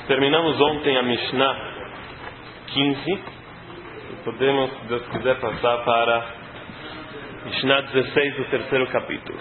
terminamos ontem a Mishnah 15 e podemos, se Deus quiser, passar para Mishnah 16 do terceiro capítulo.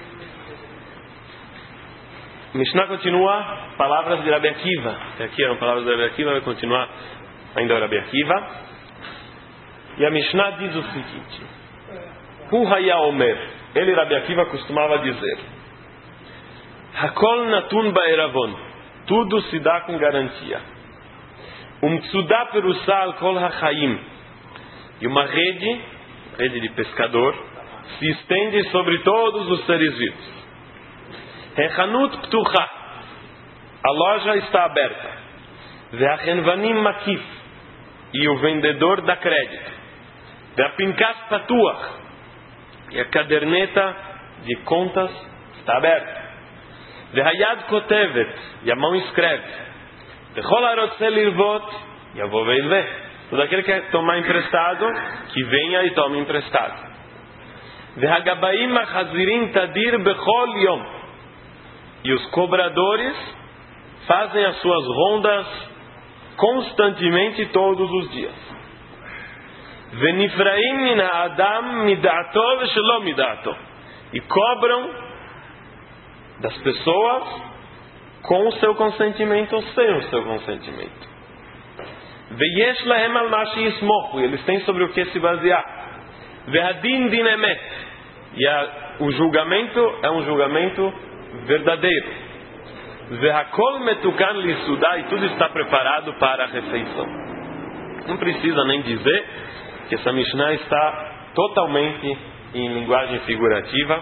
Mishnah continua palavras de Rabi Akiva. Aqui eram palavras de Rabi Akiva, vai continuar ainda Rabi Akiva. E a Mishnah diz o seguinte: Hu haya omer, ele, Rabi Akiva, costumava dizer: Hakol natun ba'eravon, tudo se dá com garantia. Tzudá perusal kol hachaim, e uma rede de pescador, se estende sobre todos os seres vivos. Hechanut ptucha, a loja está aberta. Ve'achenvanim makif, e o vendedor dá crédito. Ve'apinkas patuach, e a caderneta de contas está aberta. Ve'hayad kotevet, e a mão escreve. Ve'chol harotze lirvot, e avô veilveh. Todo aquele que quer tomar emprestado, que venha e tome emprestado. Ve'hagabaim achazirim tadir bechol yom, e os cobradores fazem as suas rondas constantemente todos os dias. Venifraim min ha'adam midato ve'shelo midato, e cobram das pessoas com o seu consentimento ou sem o seu consentimento. Ve'yesh lahem al ma she'yismochu, eles têm sobre o que se basear. Ve'hadin din emet, e o julgamento é um julgamento verdadeiro. Ve'hakol metukan lisudá, e tudo está preparado para a refeição. Não precisa nem dizer que essa Mishnah está totalmente em linguagem figurativa.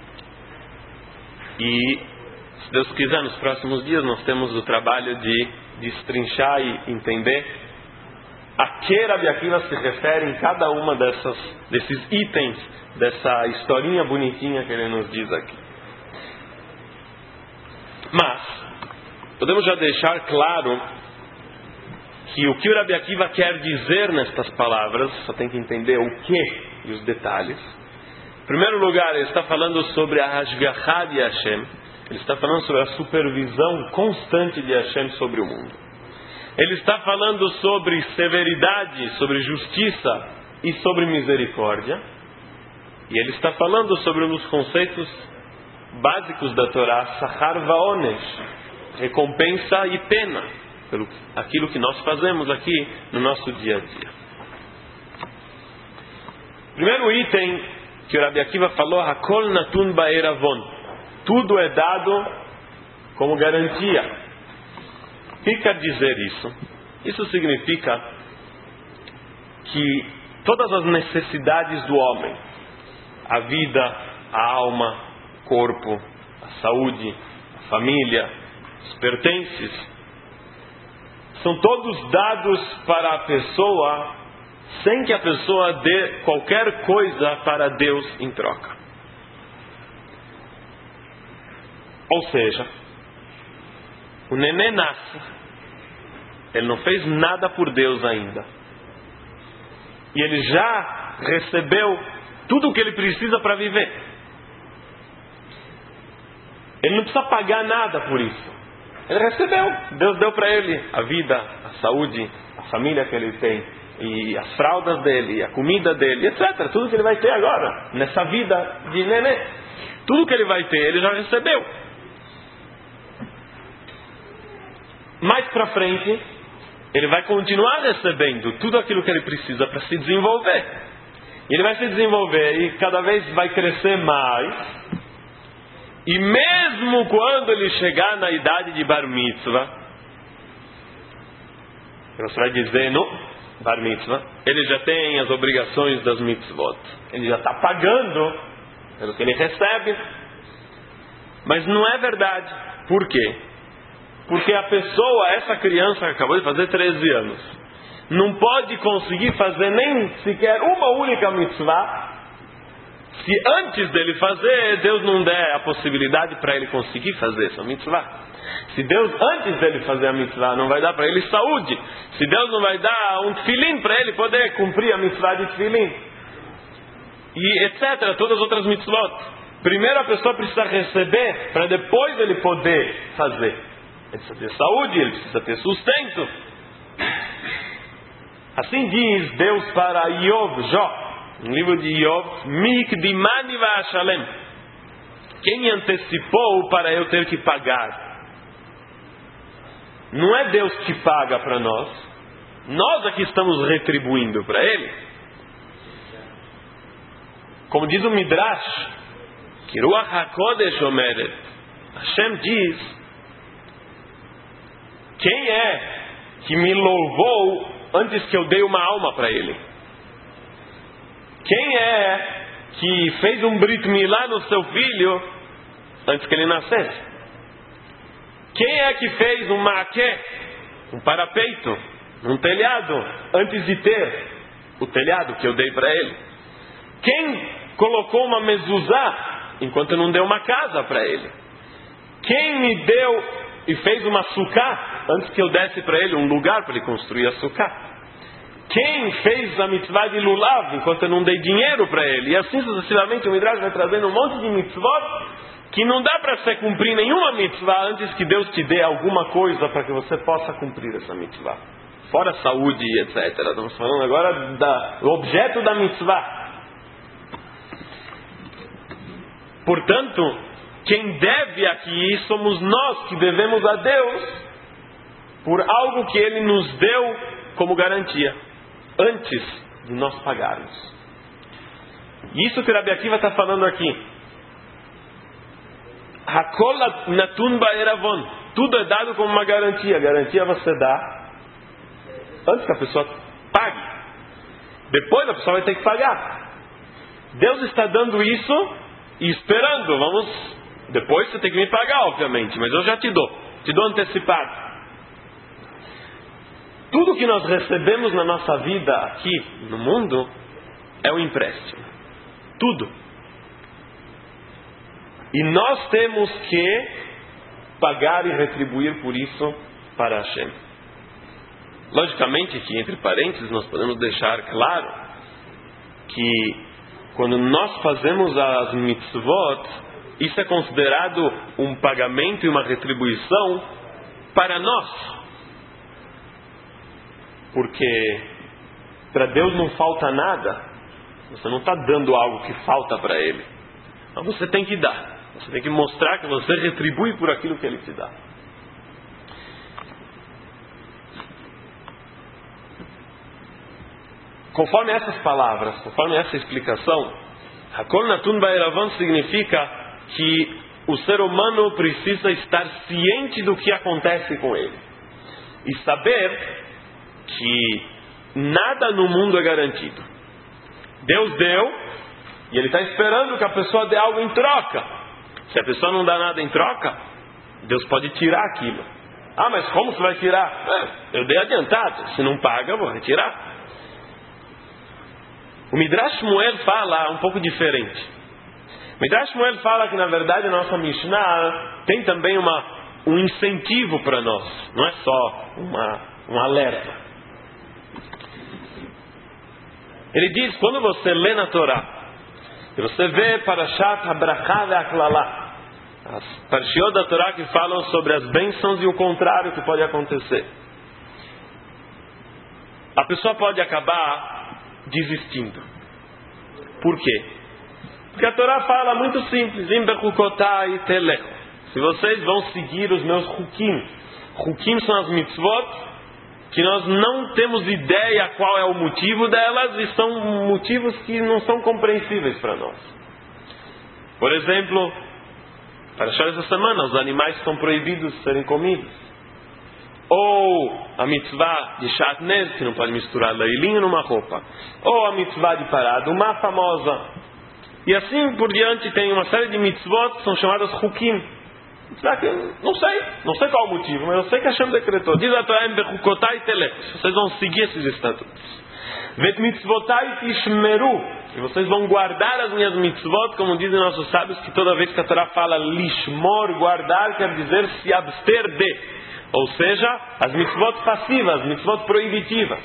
E, se Deus quiser, nos próximos dias nós temos o trabalho de destrinchar e entender a que Rabi Akiva se refere em cada uma desses itens, dessa historinha bonitinha que ele nos diz aqui. Mas podemos já deixar claro que o que o Rabi Akiva quer dizer nestas palavras, só tem que entender o que e os detalhes. Em primeiro lugar, ele está falando sobre a Hashgachá de Hashem. Ele está falando sobre a supervisão constante de Hashem sobre o mundo. Ele está falando sobre severidade, sobre justiça e sobre misericórdia. E ele está falando sobre um dos conceitos básicos da Torá, Sachar va'onesh, recompensa e pena, pelo aquilo que nós fazemos aqui no nosso dia a dia. Primeiro item que o Rabi Akiva falou, Hakol natun ba'eravon, tudo é dado como garantia. O que quer dizer isso? Isso significa que todas as necessidades do homem, a vida, a alma, o corpo, a saúde, a família, os pertences, são todos dados para a pessoa sem que a pessoa dê qualquer coisa para Deus em troca. Ou seja, o neném nasce, ele não fez nada por Deus ainda, e ele já recebeu tudo o que ele precisa para viver. Ele não precisa pagar nada por isso. Ele recebeu, Deus deu para ele a vida, a saúde, a família que ele tem, e as fraldas dele, a comida dele, etc. Tudo que ele vai ter agora, nessa vida de neném, tudo que ele vai ter, ele já recebeu. Mais para frente, ele vai continuar recebendo tudo aquilo que ele precisa para se desenvolver. E ele vai se desenvolver e cada vez vai crescer mais. E mesmo quando ele chegar na idade de Bar Mitzvah, você vai dizer no Bar Mitzvah, ele já tem as obrigações das mitzvot. Ele já está pagando pelo que ele recebe. Mas não é verdade. Por quê? Porque a pessoa, essa criança que acabou de fazer 13 anos, não pode conseguir fazer nem sequer uma única mitzvah se antes dele fazer, Deus não der a possibilidade para ele conseguir fazer essa mitzvah. Se Deus, antes dele fazer a mitzvah, não vai dar para ele saúde, se Deus não vai dar um tefilim para ele poder cumprir a mitzvah de tefilim, e etc., todas as outras mitzvot, primeiro a pessoa precisa receber para depois ele poder fazer. Ele precisa ter saúde, ele precisa ter sustento. Assim diz Deus para Iov, Jó, no livro de Iov: Mikdimani va'ashalem. Quem me antecipou para eu ter que pagar? Não é Deus que paga para nós. Nós aqui estamos retribuindo para Ele. Como diz o Midrash, que Ruach HaKodesh omeret, Hashem diz: quem é que me louvou antes que eu dei uma alma para ele? Quem é que fez um Brit Milá no seu filho antes que ele nascesse? Quem é que fez um maquê, um parapeito, um telhado, antes de ter o telhado que eu dei para ele? Quem colocou uma mezuzá enquanto não deu uma casa para ele? Quem me deu e fez uma sucá antes que eu desse para ele um lugar para ele construir a sucá? Quem fez a mitzvah de lulav enquanto eu não dei dinheiro para ele? E assim sucessivamente o Midrash vai trazendo um monte de mitzvot que não dá para você cumprir nenhuma mitzvah antes que Deus te dê alguma coisa para que você possa cumprir essa mitzvah. Fora saúde e etc. Estamos falando agora do objeto da mitzvah. Portanto, quem deve aqui somos nós que devemos a Deus por algo que Ele nos deu como garantia, antes de nós pagarmos. Isso que Rabi Akiva está falando aqui. Hakol natun ba'eravon. Tudo é dado como uma garantia. Garantia você dá antes que a pessoa pague. Depois a pessoa vai ter que pagar. Deus está dando isso e esperando. Depois você tem que me pagar, obviamente, mas eu já te dou antecipado. Tudo que nós recebemos na nossa vida aqui no mundo é um empréstimo. Tudo. E nós temos que pagar e retribuir por isso para Hashem. Logicamente que, entre parênteses, nós podemos deixar claro que quando nós fazemos as mitzvot, isso é considerado um pagamento e uma retribuição para nós. Porque para Deus não falta nada. Você não está dando algo que falta para Ele. Então você tem que dar. Você tem que mostrar que você retribui por aquilo que Ele te dá. Conforme essas palavras, conforme essa explicação, Hakol Natun Ba'eravan significa que o ser humano precisa estar ciente do que acontece com ele. E saber que nada no mundo é garantido. Deus deu e Ele está esperando que a pessoa dê algo em troca. Se a pessoa não dá nada em troca, Deus pode tirar aquilo. Ah, mas como você vai tirar? Eu dei adiantado. Se não paga, eu vou retirar. O Midrash Shmuel fala um pouco diferente. O Midrash Shmuel fala que na verdade a nossa Mishnah tem também um incentivo para nós. Não é só um alerta. Ele diz, quando você lê na Torá, e você vê Parashat HaBracha ve'Aklalá, as parshiot da Torá que falam sobre as bênçãos e o contrário que pode acontecer, a pessoa pode acabar desistindo. Por quê? Porque a Torá fala muito simples: se vocês vão seguir os meus hukim. Hukim são as mitzvot que nós não temos ideia qual é o motivo delas, e são motivos que não são compreensíveis para nós. Por exemplo, para achar essa semana, os animais são proibidos de serem comidos. Ou a mitzvah de Shatnez, que não pode misturar leilinho numa roupa. Ou a mitzvah de parada, uma famosa. E assim por diante tem uma série de mitzvot que são chamadas hukim. Não sei qual o motivo, mas eu sei que Hashem decretou. Diz a Torá: vocês vão seguir esses estatutos. Vet mitzvotai tishmeru, e vocês vão guardar as minhas mitzvot, como dizem nossos sábios, que toda vez que a Torá fala lishmor, guardar, quer dizer se abster de. Ou seja, as mitzvot passivas, mitzvot proibitivas.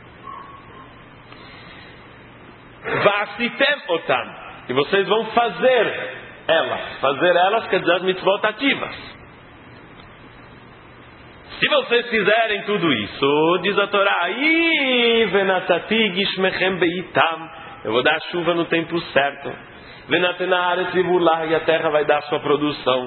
Va'asitem otam, e vocês vão fazer elas. Fazer elas quer dizer as mitzvot ativas. Se vocês fizerem tudo isso, diz a Torá, eu vou dar chuva no tempo certo. E a terra vai dar sua produção.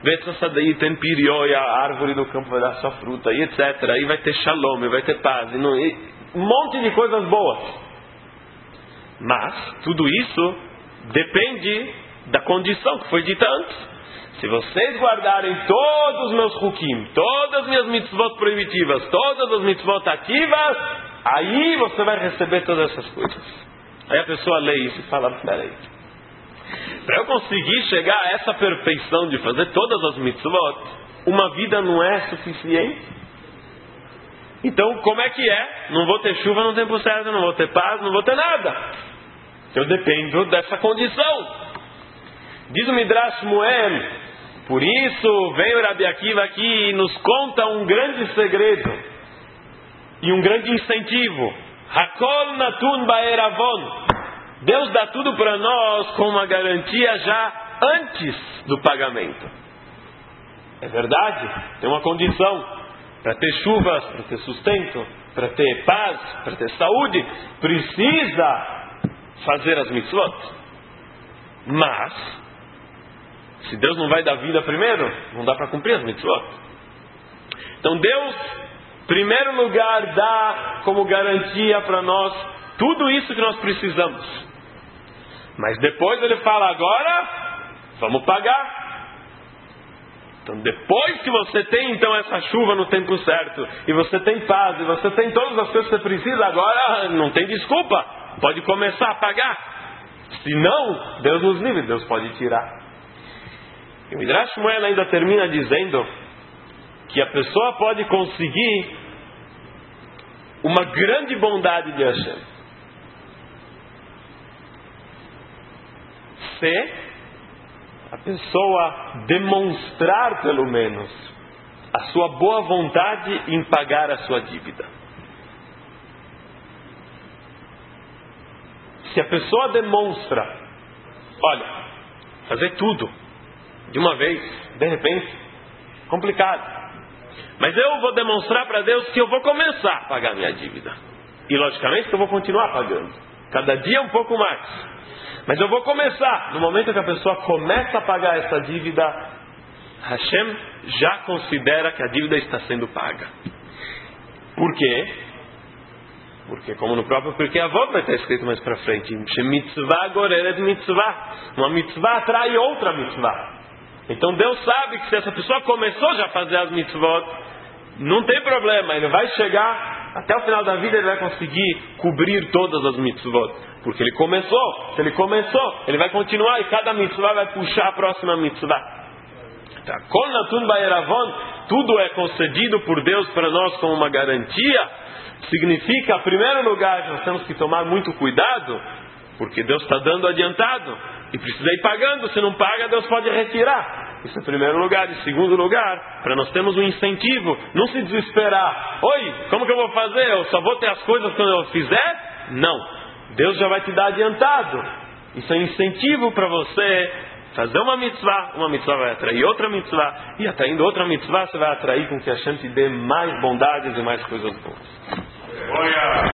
A árvore do campo vai dar sua fruta, e etc. Aí vai ter shalom, vai ter paz, e um monte de coisas boas. Mas tudo isso depende da condição que foi dita antes. Se vocês guardarem todos os meus hukim, todas as minhas mitzvot proibitivas, todas as mitzvot ativas, aí você vai receber todas essas coisas. Aí a pessoa lê isso e fala, peraí, para eu conseguir chegar a essa perfeição de fazer todas as mitzvot, uma vida não é suficiente? Então como é que é? Não vou ter chuva no tempo certo, não vou ter paz, não vou ter nada. Eu dependo dessa condição. Diz o Midrash Shmuel, por isso vem o Rabi Akiva aqui e nos conta um grande segredo e um grande incentivo. Hakol natun ba'eravon. Deus dá tudo para nós com uma garantia já antes do pagamento. É verdade, tem uma condição. Para ter chuvas, para ter sustento, para ter paz, para ter saúde, precisa fazer as mitzvot. Mas se Deus não vai dar vida primeiro, não dá para cumprir as mitzvot. Então Deus, em primeiro lugar, dá como garantia para nós tudo isso que nós precisamos. Mas depois Ele fala, agora vamos pagar. Então depois que você tem então essa chuva no tempo certo, e você tem paz, e você tem todas as coisas que você precisa, agora não tem desculpa, pode começar a pagar. Se não, Deus nos livre, Deus pode tirar. E o Midrash Shmuel ainda termina dizendo que a pessoa pode conseguir uma grande bondade de Hashem se a pessoa demonstrar pelo menos a sua boa vontade em pagar a sua dívida. Se a pessoa demonstra, olha, fazer tudo de uma vez, de repente, complicado. Mas eu vou demonstrar para Deus que eu vou começar a pagar minha dívida. E logicamente que eu vou continuar pagando. Cada dia um pouco mais. Mas eu vou começar. No momento que a pessoa começa a pagar essa dívida, Hashem já considera que a dívida está sendo paga. Por quê? Porque como no próprio Pirkei Avot vai estar escrito mais para frente, mitzvah goreret mitzvah. Uma mitzvah atrai outra mitzvah. Então Deus sabe que se essa pessoa começou já a fazer as mitzvot, não tem problema, ele vai chegar, até o final da vida ele vai conseguir cobrir todas as mitzvot. Porque ele começou, se ele começou, ele vai continuar e cada mitzvah vai puxar a próxima mitzvah. Kol natun ba'eravon, tudo é concedido por Deus para nós como uma garantia. Significa, em primeiro lugar, nós temos que tomar muito cuidado, porque Deus está dando adiantado e precisa ir pagando. Se não paga, Deus pode retirar. Isso em primeiro lugar. Em segundo lugar, para nós termos um incentivo, não se desesperar. Oi, como que eu vou fazer? Eu só vou ter as coisas quando eu fizer? Não, Deus já vai te dar adiantado. Isso é incentivo para você fazer uma mitzvah vai atrair outra mitzvah, e atraindo outra mitzvah você vai atrair com que a Hashem te dê mais bondades e mais coisas boas.